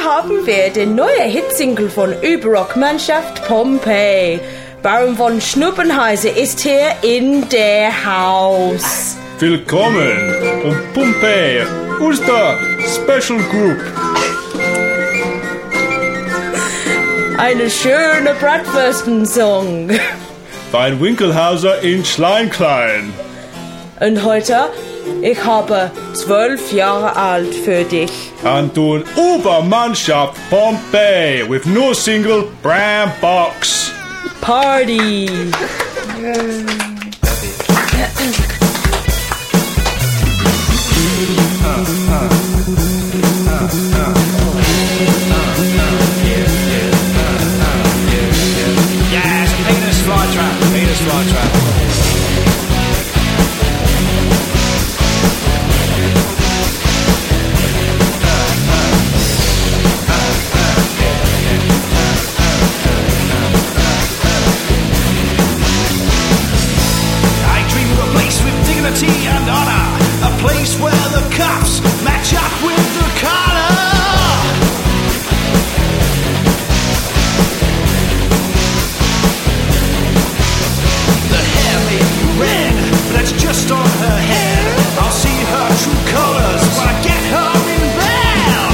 haben wir den neuen Hitsingle von Überrock-Mannschaft Pompeii. Baron von Schnuppenheise ist hier in der Haus. Willkommen und Pompeii, Uster Special Group. Eine schöne Bratwürsten-Song. Bei Winkelhauser in Schleinklein. Und heute, ich habe 12 Jahre alt für dich. Anton Obermannschaft Pompeii with no single brand box. Party. Yeah, it's a penis flytrap. I dream of a place with dignity and honor, a place where the cuffs match up with the collar. The hair may be red, but that's just on her head. I'll see her true colors when I get her in bed.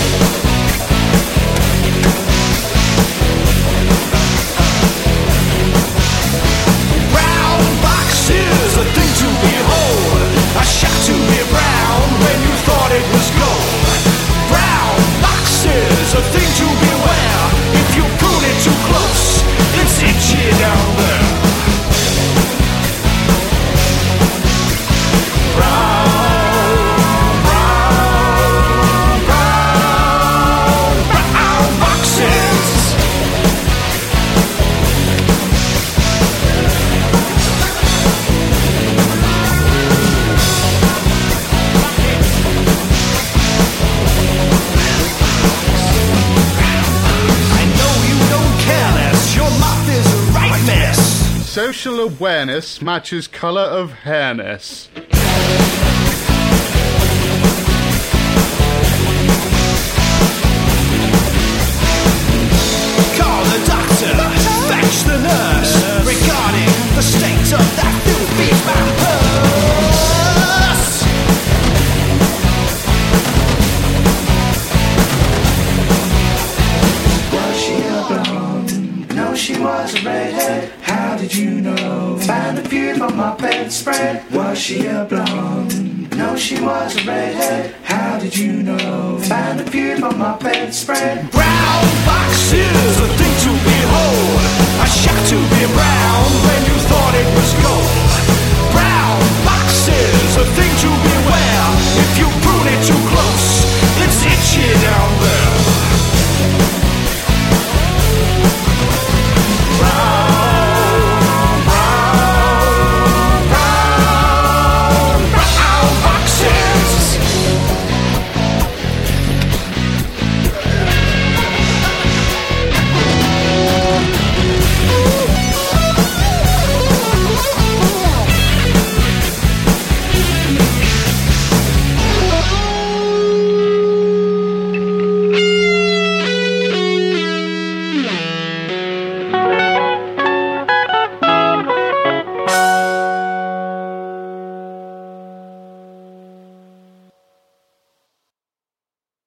Brown boxes, a thing to behold. A shot to be brown when you thought it was gold. Brown boxes, a thing to beware. If you prune it too close, it's itchy down there. Brown boxes. I know you don't care less. Your mouth is a right mess. Social awareness matches colour of hairness. Call the doctor, fetch the nurse, regarding the state of that filthy man purse. Was she a blonde? No, she was a redhead. How did you know? Found a pube on my bedspread. Was she a blonde? No, she was a redhead. How did you know? Found a pube on my bedspread. Brown box